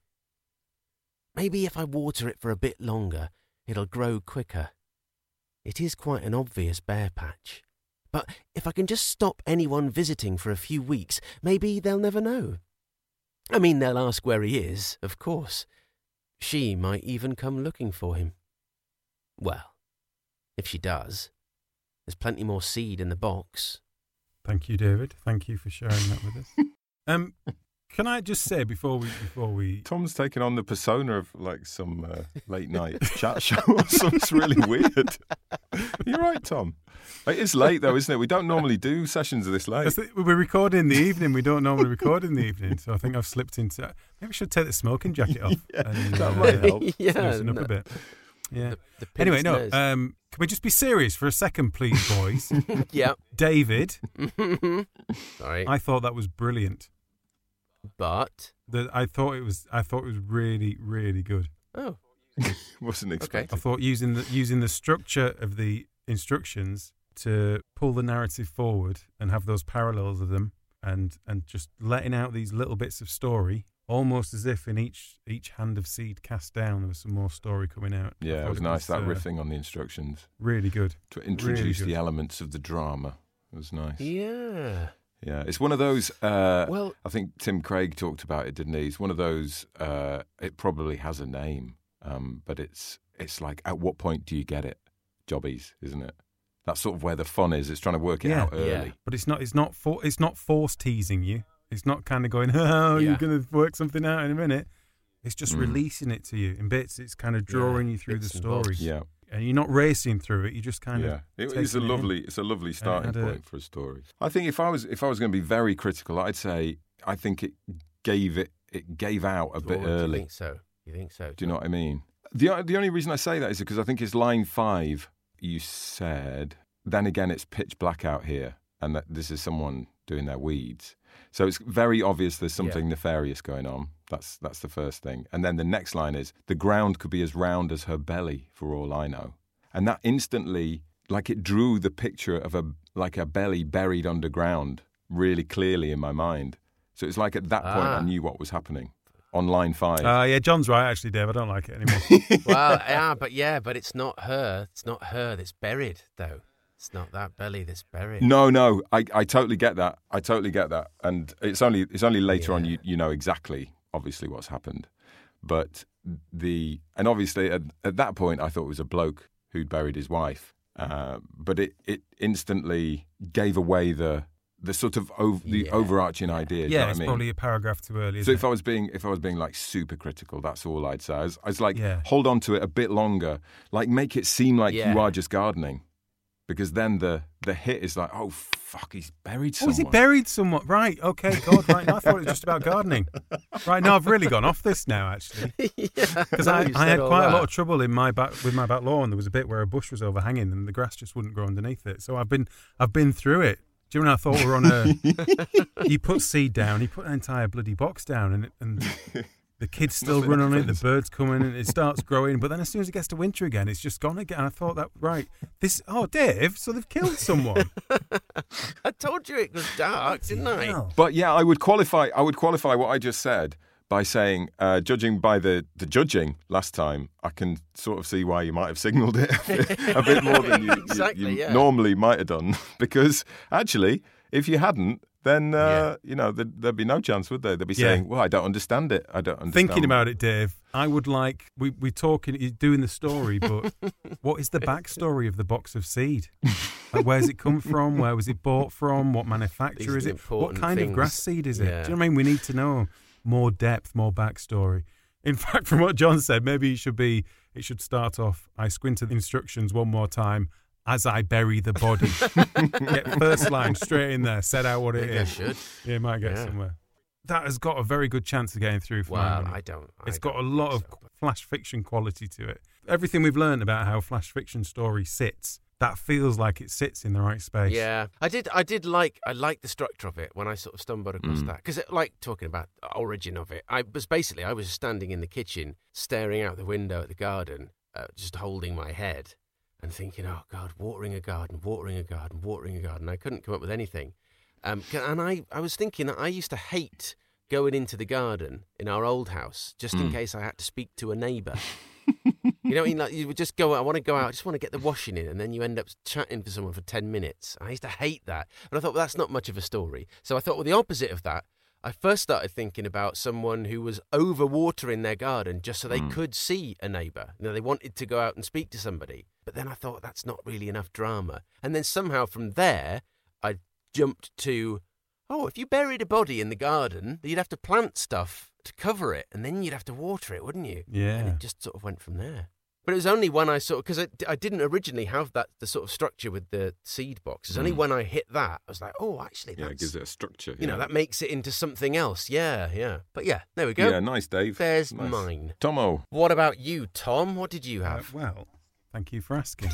Maybe if I water it for a bit longer, it'll grow quicker. It is quite an obvious bear patch. But if I can just stop anyone visiting for a few weeks, maybe they'll never know. I mean, they'll ask where he is, of course. She might even come looking for him. Well, if she does, there's plenty more seed in the box. Thank you, David. Thank you for sharing that with us. Can I just say before we Tom's taken on the persona of like some late night chat show or something. It's really weird. You're right, Tom. It is late though, isn't it? We don't normally do sessions this late. We're recording in the evening. We don't normally record in the evening, so I think I've slipped into. Maybe I should take the smoking jacket off. That might help. Loosen up a bit. Yeah. The anyway, no. Can we just be serious for a second, please, boys? Yeah. David. Sorry. I thought that was brilliant. But I thought it was really, really good. Oh. Wasn't expecting. I thought using the structure of the instructions to pull the narrative forward and have those parallels of them, and just letting out these little bits of story, almost as if in each hand of seed cast down there was some more story coming out. Yeah, it was nice, that riffing on the instructions. Really good. To introduce the elements of the drama. It was nice. Yeah. Yeah, it's one of those, I think Tim Craig talked about it, didn't he? It's one of those, it probably has a name, but it's like, at what point do you get it? Jobbies, isn't it? That's sort of where the fun is. It's trying to work it out early. Yeah. But it's not force teasing you. It's not kind of going, you're going to work something out in a minute. It's just releasing it to you in bits. It's kind of drawing you through the story. Yeah. And you're not racing through it. You just kind of it's a lovely starting point for a story. I think if I was going to be very critical, I'd say I think it gave out a bit early. You think so? Do you know what I mean? The only reason I say that is because I think it's line 5. You said, then again, it's pitch black out here, and that this is someone doing their weeds. So it's very obvious there's something nefarious going on. That's the first thing. And then the next line is, the ground could be as round as her belly, for all I know. And that instantly, like it drew the picture of a belly buried underground really clearly in my mind. So it's like at that point I knew what was happening. On line 5. Yeah, John's right, actually, Dave. I don't like it anymore. Well, but it's not her. It's not her that's buried, though. It's not that belly that's buried. No, I totally get that. And it's only later on you know exactly, obviously, what's happened. But and obviously at that point I thought it was a bloke who'd buried his wife. But it instantly gave away the sort of overarching idea. Yeah, it's probably a paragraph too early. So if I was being like super critical, that's all I'd say. I was like, hold on to it a bit longer. Like make it seem like you are just gardening, because then the hit is like, oh fuck, he's buried someone. Oh, is he buried someone? Right. Okay. God. Right. Now I thought it was just about gardening. Right. Now I've really gone off this now, actually. Because I had quite a lot of trouble with my back lawn. There was a bit where a bush was overhanging and the grass just wouldn't grow underneath it. So I've been through it. Do you know, I thought we were on you put seed down, you put an entire bloody box down, and the kids still run on it, the birds come in, and it starts growing. But then as soon as it gets to winter again, it's just gone again. And I thought Dave, so they've killed someone. I told you it was dark, didn't I? But yeah, I would qualify what I just said by saying, judging by the judging last time, I can sort of see why you might have signalled it a bit more than you normally might have done. Because actually, if you hadn't, then there'd be no chance, would there? They'd be saying, well, I don't understand it. I don't understand. Thinking about it, Dave, I would like, we're talking, you're doing the story, but what is the backstory of the box of seed? Like, where's it come from? Where was it bought from? What manufacturer is it? What kind of grass seed is it? Do you know what I mean? We need to know more depth, more backstory. In fact, from what John said, maybe it should start off, I squint at the instructions one more time, as I bury the body. Get first line straight in there, set out what it is. Should. Yeah, it might get somewhere. That has got a very good chance of getting through for me. It's got a lot of flash fiction quality to it. Everything we've learned about how flash fiction story sits, that feels like it sits in the right space. Yeah, I like the structure of it when I sort of stumbled across that, because like talking about the origin of it, I was standing in the kitchen, staring out the window at the garden, just holding my head and thinking, oh God, watering a garden. I couldn't come up with anything, and I was thinking that I used to hate going into the garden in our old house just in case I had to speak to a neighbour. You know what I mean? Like, you would just go, I want to go out, I just want to get the washing in, and then you end up chatting to someone for 10 minutes. I used to hate that. And I thought, well, that's not much of a story. So I thought, well, the opposite of that, I first started thinking about someone who was overwatering their garden just so they could see a neighbour. You know, they wanted to go out and speak to somebody. But then I thought, that's not really enough drama. And then somehow from there, I jumped to, oh, if you buried a body in the garden, you'd have to plant stuff to cover it, and then you'd have to water it, wouldn't you? Yeah. And it just sort of went from there. But it was only when I because I didn't originally have the sort of structure with the seed box. It's only when I hit that, I was like, oh, actually, it gives it a structure. You know, that makes it into something else. Yeah. But yeah, there we go. Yeah, nice, Dave. There's nice. mine. Tomo. What about you, Tom? What did you have? Well, thank you for asking.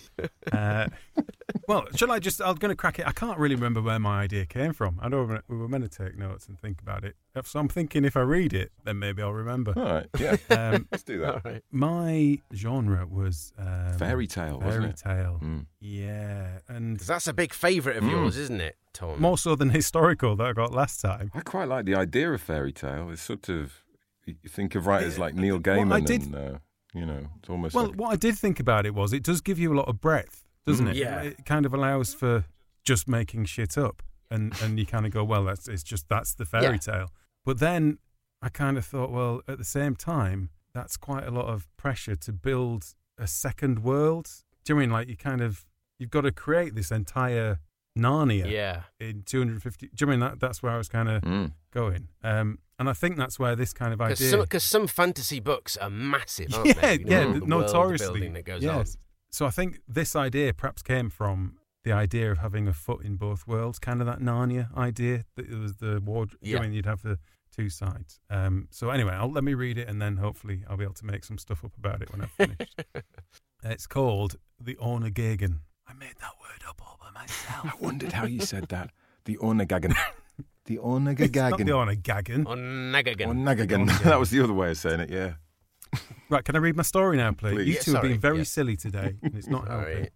Well, I'm going to crack it. I can't really remember where my idea came from. I know we were meant to take notes and think about it. So I'm thinking if I read it, then maybe I'll remember. All right, yeah. Let's do that. All right. My genre was... fairy tale, wasn't it? Fairy tale, yeah. And 'cause that's a big favourite of yours, isn't it, Tom? more so than historical that I got last time. I quite like the idea of fairy tale. It's sort of... You think of writers like Neil Gaiman and... it's almost Well, like... what I did think about it was it does give you a lot of breadth, doesn't it? Yeah. It kind of allows for just making shit up. And you kind of go, well, that's the fairy tale. But then I kind of thought, well, at the same time, that's quite a lot of pressure to build a second world. Do you mean like you've got to create this entire Narnia in 250? Do you mean that's where I was kind of going? And I think that's where this kind of idea... Because some fantasy books are massive, aren't they? The notoriously. world building that goes on. So I think this idea perhaps came from the idea of having a foot in both worlds, kind of that Narnia idea, that it was the wardrobe. I mean, you'd have the two sides. So anyway, let me read it, and then hopefully I'll be able to make some stuff up about it when I've finished. It's called The Ornagagan. I made that word up all by myself. I wondered how you said that. The Ornagagan. The Ornagagan. Not the Ornagagan. Ornagagan. That was the other way of saying it, yeah. Right, can I read my story now, please? You two are being very Yes. silly today, and it's not helping. Sorry.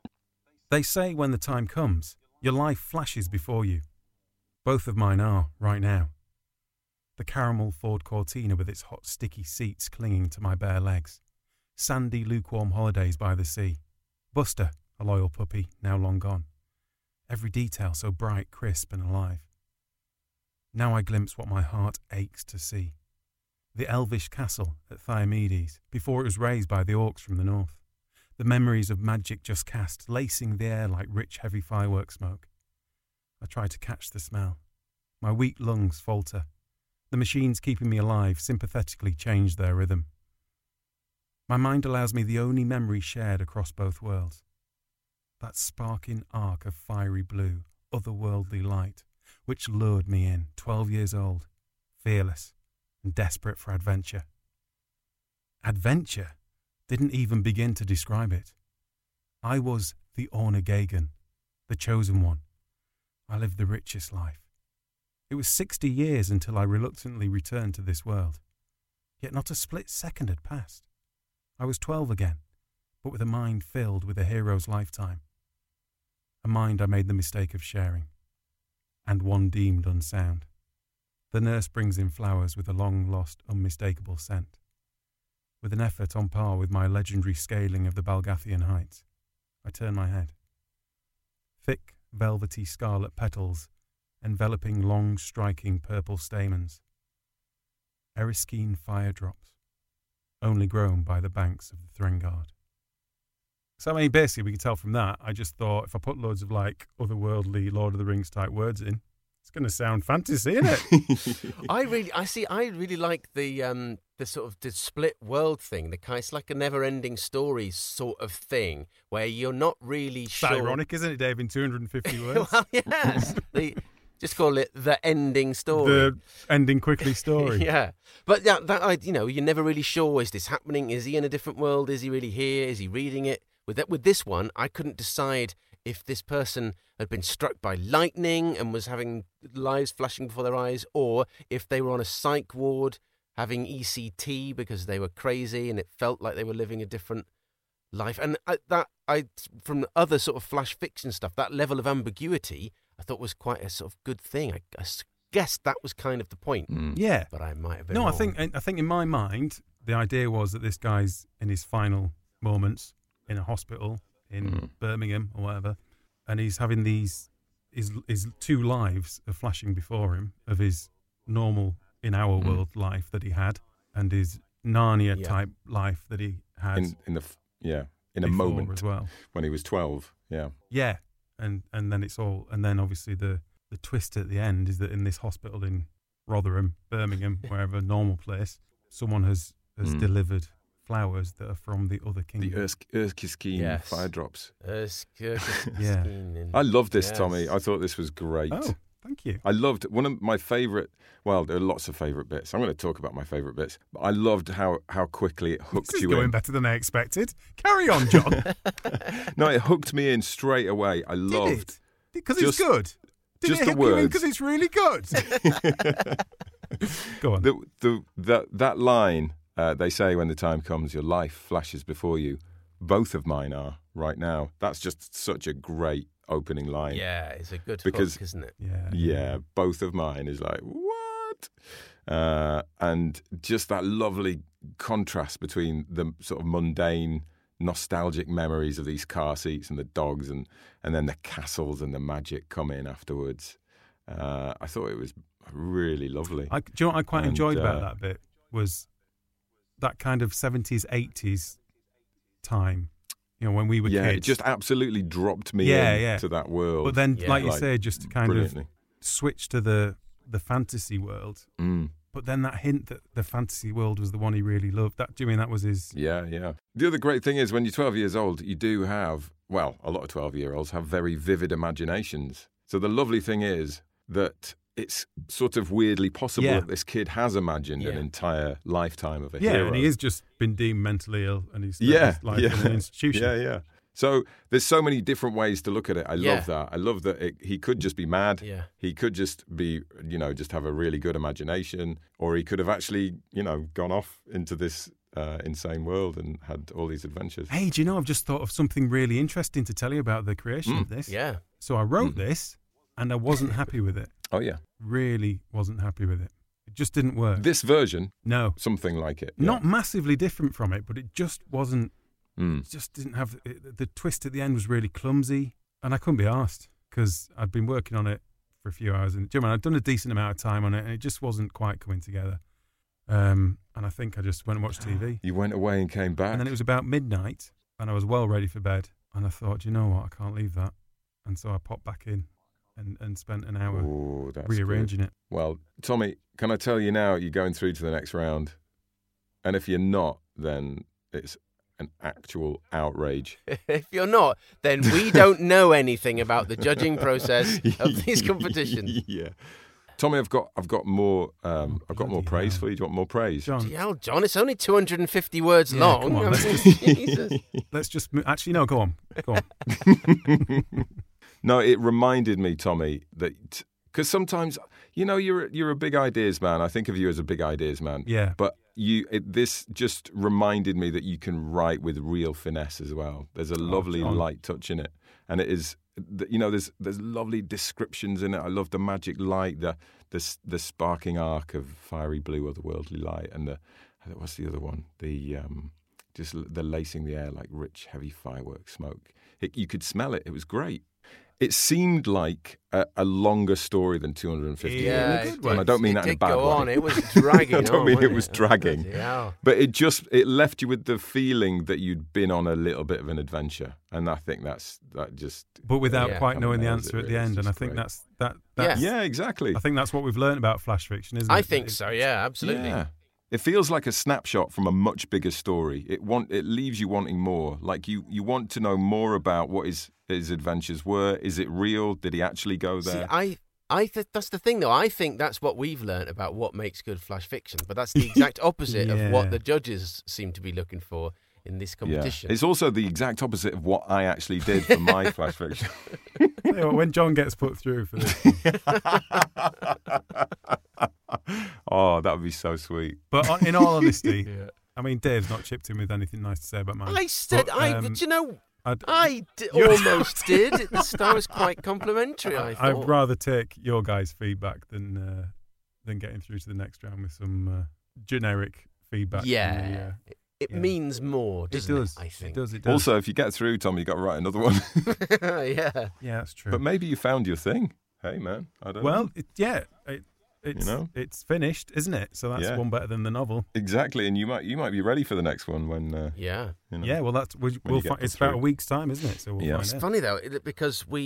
They say when the time comes, your life flashes before you. Both of mine are, right now. The caramel Ford Cortina with its hot, sticky seats clinging to my bare legs. Sandy, lukewarm holidays by the sea. Buster, a loyal puppy, now long gone. Every detail so bright, crisp and alive. Now I glimpse what my heart aches to see. The elvish castle at Thiomedes, before it was razed by the orcs from the north. The memories of magic just cast, lacing the air like rich, heavy fireworks smoke. I try to catch the smell. My weak lungs falter. The machines keeping me alive sympathetically change their rhythm. My mind allows me the only memory shared across both worlds. That sparking arc of fiery blue, otherworldly light, which lured me in, 12 years old, fearless and desperate for adventure. Adventure didn't even begin to describe it. I was the Ornagagan, the chosen one. I lived the richest life. It was 60 years until I reluctantly returned to this world. Yet not a split second had passed. I was 12 again, but with a mind filled with a hero's lifetime. A mind I made the mistake of sharing, and one deemed unsound. The nurse brings in flowers with a long-lost, unmistakable scent. With an effort on par with my legendary scaling of the Balgathian heights, I turn my head. Thick, velvety scarlet petals enveloping long, striking purple stamens. Eriskine fire drops, only grown by the banks of the Threngard. So, I mean, basically, we can tell from that, I just thought if I put loads of, like, otherworldly Lord of the Rings type words in, it's going to sound fantasy, isn't it? I really like the sort of the split world thing. It's like a never-ending story sort of thing where you're not really sure. It's ironic, isn't it, Dave? In 250 words. Well, yes. Just call it the ending story. The ending quickly story. Yeah, but you're never really sure. Is this happening? Is he in a different world? Is he really here? Is he reading it? With this one, I couldn't decide if this person had been struck by lightning and was having lives flashing before their eyes, or if they were on a psych ward having ECT because they were crazy and it felt like they were living a different life. And from other sort of flash fiction stuff, that level of ambiguity I thought was quite a sort of good thing. I guess that was kind of the point. Yeah, but I might have been wrong. I think in my mind the idea was that this guy's in his final moments in a hospital in Birmingham or whatever, and he's having his two lives are flashing before him of his normal in our world life that he had and his Narnia type life that he had in a moment as well when he was 12. And then it's all, and then obviously the the twist at the end is that in this hospital in Rotherham, Birmingham, wherever, normal place, someone has delivered flowers that are from the other kingdom. The Erskine fire drops. Yeah. I love this, Tommy. I thought this was great. Oh, thank you. I loved one of my favourite, well, there are lots of favourite bits. I'm going to talk about my favourite bits. But I loved how quickly it hooked this is you going in. better than I expected. Carry on, John. No, it hooked me in straight away. I loved. Because it's good. Did just it the hook you in words. because it's really good? Go on. That line, they say when the time comes, your life flashes before you. Both of mine are right now. That's just such a great opening line. Yeah, it's a good hook, isn't it? Yeah, both of mine is like, what? And just that lovely contrast between the sort of mundane, nostalgic memories of these car seats and the dogs and then the castles and the magic come in afterwards. I thought it was really lovely. Do you know what I quite enjoyed about that bit was that kind of 70s, 80s time, when we were kids. Yeah, it just absolutely dropped me into that world. But then, like you say, just to kind of brilliantly. switch to the fantasy world. But then that hint that the fantasy world was the one he really loved. Do you mean that was his... Yeah. The other great thing is when you're 12 years old, you do have, well, a lot of 12-year-olds have very vivid imaginations. So the lovely thing is that it's sort of weirdly possible that this kid has imagined an entire lifetime of a hero. Yeah, and he has just been deemed mentally ill and he's spent his life in an institution. Yeah. So there's so many different ways to look at it. I love that. I love that he could just be mad. Yeah. He could just be, just have a really good imagination. Or he could have actually, gone off into this insane world and had all these adventures. Hey, do you know, I've just thought of something really interesting to tell you about the creation of this. Yeah. So I wrote this and I wasn't happy with it. Oh, yeah. Really wasn't happy with it. It just didn't work. This version? No. Something like it. Not massively different from it, but it just wasn't... It just didn't have... The twist at the end was really clumsy, and I couldn't be arsed, because I'd been working on it for a few hours, and I'd done a decent amount of time on it, and it just wasn't quite coming together. And I think I just went and watched TV. You went away and came back? And then it was about midnight, and I was well ready for bed, and I thought, you know what, I can't leave that. And so I popped back in and spent an hour rearranging it. Well, Tommy, can I tell you now you're going through to the next round? And if you're not, then it's an actual outrage. If you're not, then we don't know anything about the judging process of these competitions. Yeah. Tommy, I've got more more praise for you. Do you want more praise? John, it's only 250 words long. Come on, let's just actually no, go on. No, it reminded me, Tommy, that because sometimes you're a big ideas man. I think of you as a big ideas man. Yeah. But this just reminded me that you can write with real finesse as well. There's a lovely light touch in it, and it is. There's lovely descriptions in it. I love the magic light, the sparking arc of fiery blue otherworldly light, and what's the other one? Just the lacing the air like rich, heavy firework smoke. You could smell it. It was great. It seemed like a longer story than 250 words. And I don't mean that in a bad way. It was dragging. I don't mean it was dragging. Yeah. But it left you with the feeling that you'd been on a little bit of an adventure. And I think that just... But without quite knowing the answer at the end. And I think that's yeah, exactly. I think that's what we've learned about flash fiction, isn't it? I think so, yeah, absolutely. Yeah. It feels like a snapshot from a much bigger story. It leaves you wanting more. Like you want to know more about what his adventures were. Is it real? Did he actually go there? See, I that's the thing, though. I think that's what we've learned about what makes good flash fiction. But that's the exact opposite of what the judges seem to be looking for in this competition. Yeah. It's also the exact opposite of what I actually did for my flash fiction. When John gets put through for this. Oh, that would be so sweet. But in all honesty, I mean, Dave's not chipped in with anything nice to say about mine. I said, but, I almost did. The star was quite complimentary, I thought. I'd rather take your guys' feedback than getting through to the next round with some generic feedback. Yeah. It means more, doesn't it? I think. It does. Also, if you get through, Tom, you've got to write another one. Yeah, that's true. But maybe you found your thing. Hey, man, I don't know. It's finished, isn't it? So that's one better than the novel. Exactly, and you might be ready for the next one when. Well, we'll find, it's about a week's time, isn't it? So we'll find It's out. funny though because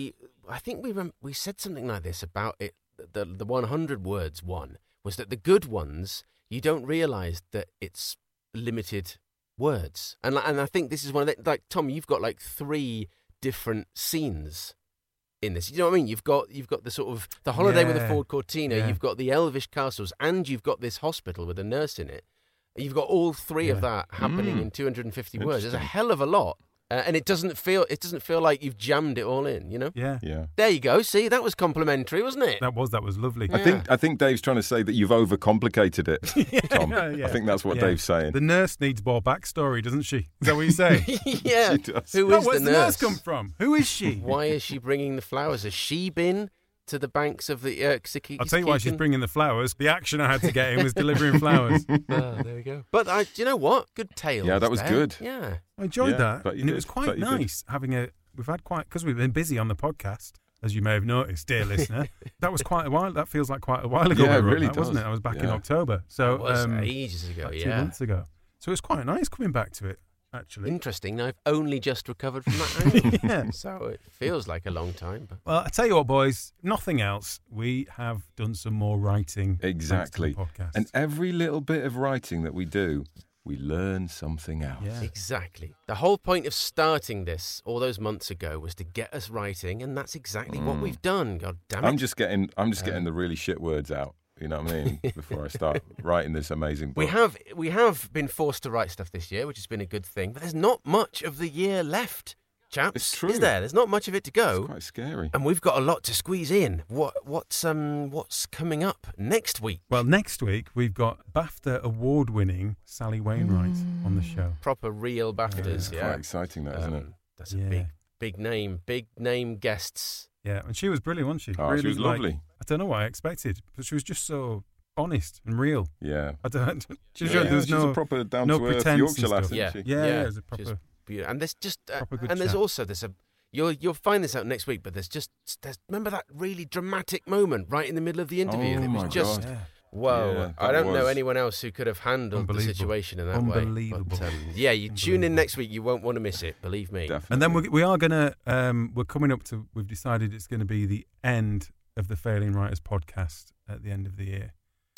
I think we said something like this about it. The 100 words one was that the good ones, you don't realise that it's limited words. And I think this is one of the, like, Tom, you've got like 3 different scenes in this. You know what I mean? You've got the sort of the holiday with the Ford Cortina, you've got the Elvish castles, and you've got this hospital with a nurse in it. You've got all 3 of that happening in 250 words. There's a hell of a lot. And it doesn't feel like you've jammed it all in, you know? Yeah. There you go. See, that was complimentary, wasn't it? That was lovely. Yeah. I think Dave's trying to say that you've overcomplicated it, Tom. Yeah. I think that's what Dave's saying. The nurse needs more backstory, doesn't she? Is that what you say? Yeah. She does. Where's the nurse come from? Who is she? Why is she bringing the flowers? Has she been to the banks of the I'll tell you why she's bringing the flowers. The action I had to get in was delivering flowers. There we go. But do you know what? Good tales. Yeah, that was there. good. Yeah. I enjoyed that. And it was quite nice having we've had because we've been busy on the podcast, as you may have noticed, dear listener. That was quite a while. That feels like quite a while ago. Yeah, it really does, does. wasn't it? I was back in October. So it was ages ago, 2 months ago. So it was quite nice coming back to it, actually. Interesting. I've only just recovered from that angle. Yeah. So it feels like a long time. But... Well, I tell you what, boys, nothing else. We have done some more writing. Exactly. Thanks to the podcast. And every little bit of writing that we do, we learn something else. Yeah. Exactly. The whole point of starting this all those months ago was to get us writing, and that's exactly what we've done. God damn it. I'm just getting the really shit words out. You know what I mean? Before I start writing this amazing book. We have been forced to write stuff this year, which has been a good thing, but there's not much of the year left, chaps. It's true. Is there? There's not much of it to go. It's quite scary. And we've got a lot to squeeze in. What's coming up next week? Well, next week we've got BAFTA award-winning Sally Wainwright on the show. Proper real BAFTAs, It's quite exciting, that, isn't it? That's a big name guests. Yeah, and she was brilliant, wasn't she? Oh, she was lovely. I don't know what I expected, but she was just so honest and real. Yeah. There was she's a proper down-to-earth pretense Yorkshire and lass, stuff. isn't she? Yeah, it was a proper. And there's just proper good and there's chat. also you'll find this out next week, but there's remember that really dramatic moment right in the middle of the interview? Oh, It was my just God. whoa. Yeah, I don't know was anyone else who could have handled the Unbelievable. situation in that way. Unbelievable. But, you tune in next week, you won't want to miss it, believe me. Definitely. And then we are gonna we're coming up to. We've decided it's going to be the end of the Failing Writers podcast at the end of the year.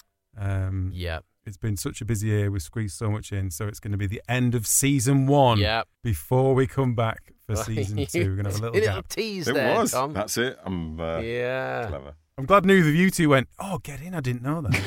Yeah. It's been such a busy year. We've squeezed so much in, so it's going to be the end of season 1. Yeah. Before we come back for season 2, we're going to have a little gap. tease It there, was. Tom. That's it. I'm Yeah. clever. I'm glad neither of you two went, oh, get in. I didn't know that.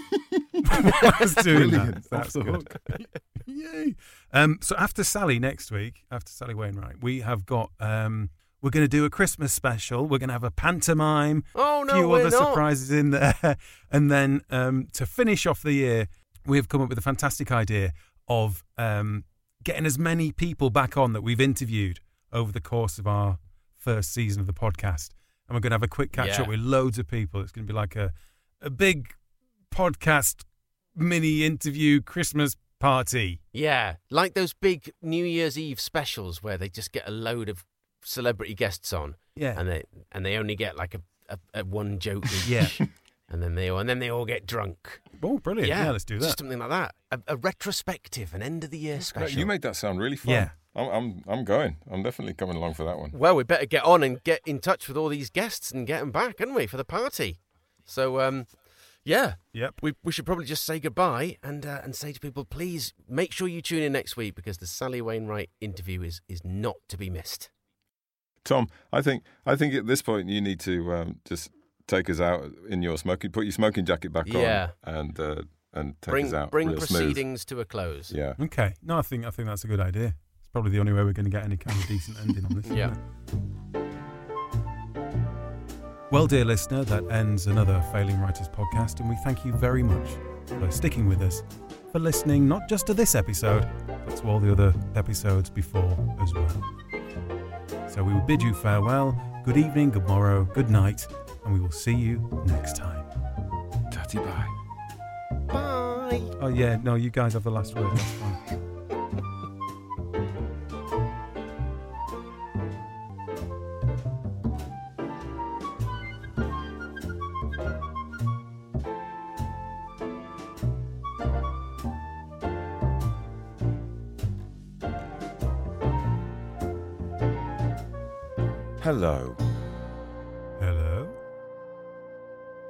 I was doing that. That's Off the good. Yay. So after Sally next week, after Sally Wainwright, we have got, we're going to do a Christmas special. We're going to have a pantomime. Oh, no, a few we're other not. surprises in there. And then to finish off the year, we've come up with a fantastic idea of getting as many people back on that we've interviewed over the course of our first season of the podcast. And we're going to have a quick catch up with loads of people. It's going to be like a big podcast mini interview Christmas party. Yeah, like those big New Year's Eve specials where they just get a load of celebrity guests on. Yeah. And they only get like a one joke each. Yeah. And then they all get drunk. Oh, brilliant. Yeah, let's do that. Just something like that. A retrospective, an end of the year special. You made that sound really fun. Yeah. I'm going. I'm definitely coming along for that one. Well, we better get on and get in touch with all these guests and get them back, haven't we, for the party? So, yeah. Yep. We should probably just say goodbye and say to people, please make sure you tune in next week because the Sally Wainwright interview is not to be missed. Tom, I think at this point you need to just take us out in your put your smoking jacket back on and take us out. Bring real proceedings to a close. Yeah. Okay. No, I think that's a good idea. It's probably the only way we're going to get any kind of decent ending on this. Yeah. Isn't it? Well, dear listener, that ends another Failing Writers podcast, and we thank you very much for sticking with us, for listening not just to this episode, but to all the other episodes before as well. So we will bid you farewell, good evening, good morrow, good night, and we will see you next time. Tatty bye. Bye. Oh yeah, no, you guys have the last word, that's fine. Hello.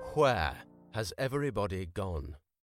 Where has everybody gone?